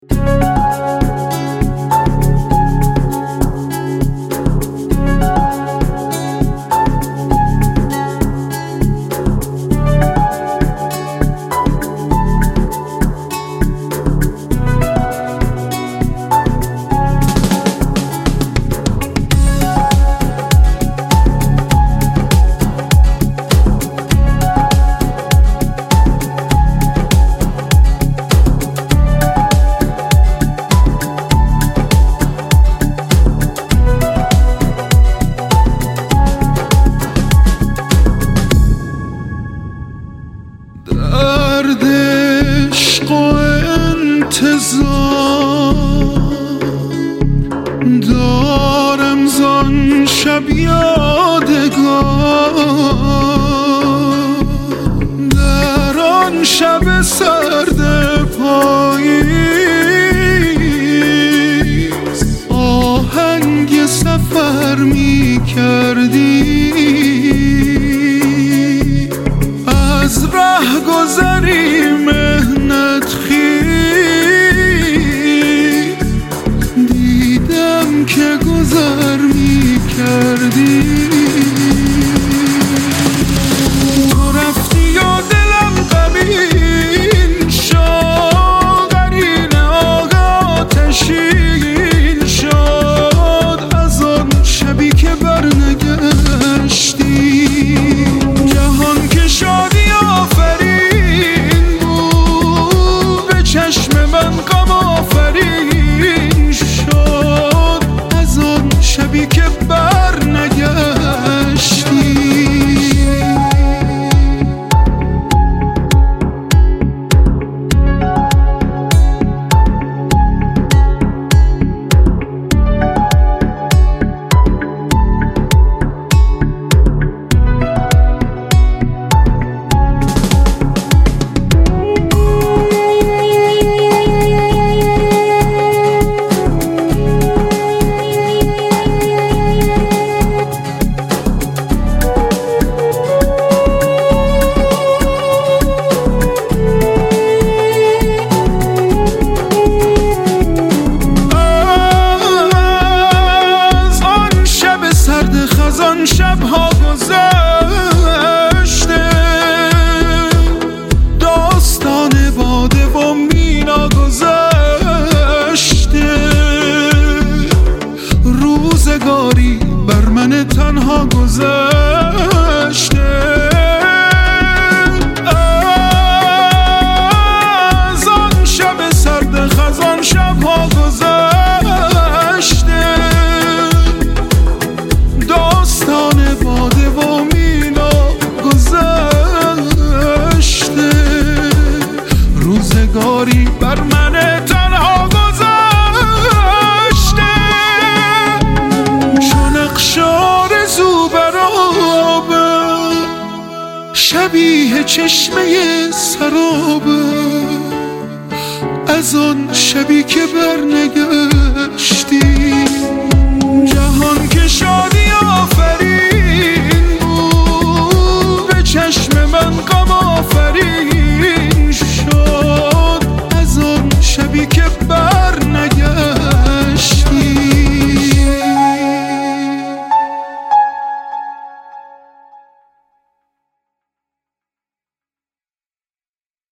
درد عشق و انتظار دارم زان شب یادگار، در آن شب سرد پاییز آهنگ سفر می کردی، از ره گذری مهنت خیز دیدم که گذر می کردی. تو رفتی و دلم غمین شد، قرین آتشین شد از آن شبی که برنگشتی. جهان که شادی آفرین بود، به چشم من غم آفرین شد از آن شبی که برنگشتی. آن شبها گذشته، داستان باده و مینا گذشته، روزگاری بر من تنها گذشته. از آن شب سرد خزان شبها گذشته، داستان باده و مینا گذشته، روزگاری بر من تنها گذشته. چون اقشار زوبرابه، شبیه چشمه سرابه از آن شبی که برنگشتی.